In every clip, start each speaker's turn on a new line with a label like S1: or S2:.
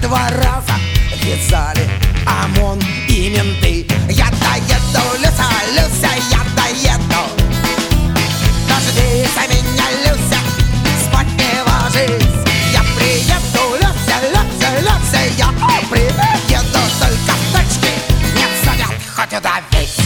S1: 2 раза вязали ОМОН и менты. Я доеду, Люся, Люся, я доеду. Дождись меня, Люся, спать не ложись. Я приеду, Люся, Люся, Люся, я приеду. Только в тачке не садят, хоть удавись.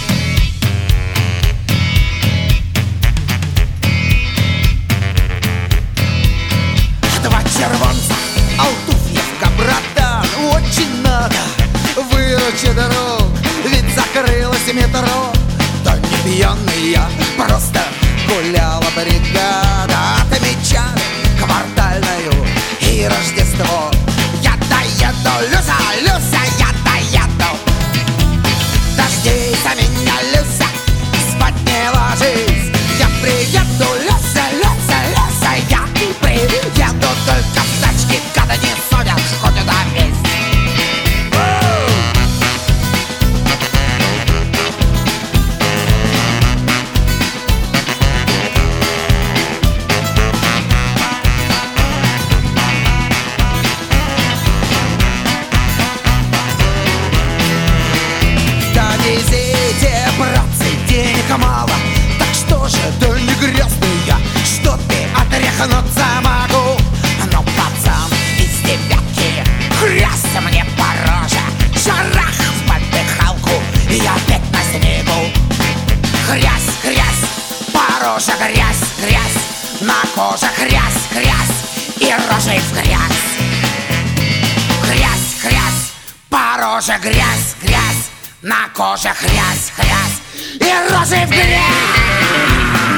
S1: Два червонца, Алтуфьевка, братан, очень надо выручи дорог, ведь закрылось метро. Да не пьяный я, просто гуляла бригада. Отмечали квартальную и Рождество. Я доеду, Люся, Люся, я доеду. Дождись меня, Люся, спать не ложись. Я приеду, Люся, Люся, Люся, я приеду. Только в тачке, когда не судят, хоть удавись. Да везите, братцы, денег мало. Так что же, да не грязный я, что ты отряхнуться могу. Но пацан из 9-ки хрясь мне по роже, шарах в поддыхалку и опять на снегу. Хрясь, хрясь, по роже грязь, грязь, на коже хрясь, хрясь и рожей в грязь. Хрясь, хрясь, по роже грязь, грязь, на коже хрясь, хрясь и рожей в грязь.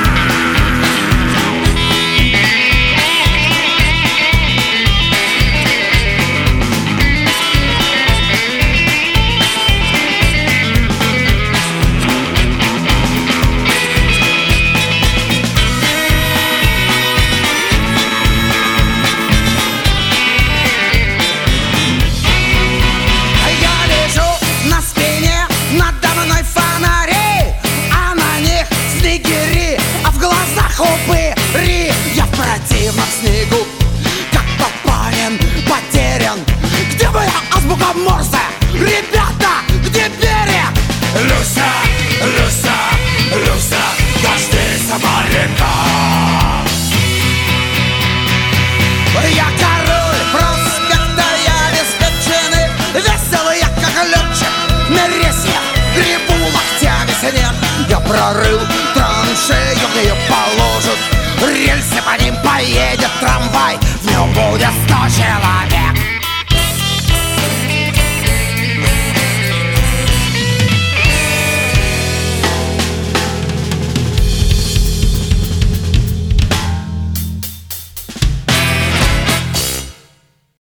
S1: Упыри, я в противном снегу, как Папанин потерян. Где моя азбука Морзе? Ребята, где берег?
S2: Люся, Люся, Люся, дождись моряка.
S1: Я король проспекта, я обеспеченный, веселый я как летчик. На рельсе гребу локтями снег. Я прорыл траншею, где положат рельсы, по ним поедет трамвай. В нем будет 100 человек.